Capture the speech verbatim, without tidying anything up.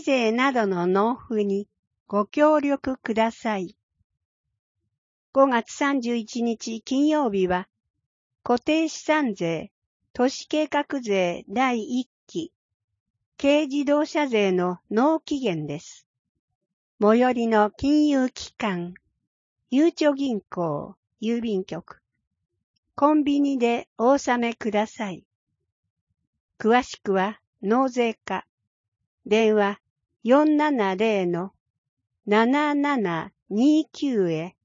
税などの納付にご協力ください。ごがつさんじゅういちにち金曜日は、固定資産税、都市計画税だいいっき、軽自動車税の納期限です。最寄りの金融機関、ゆうちょ銀行、郵便局、コンビニでお納めください。詳しくは納税課、電話 よんななゼロ のななななにきゅう へ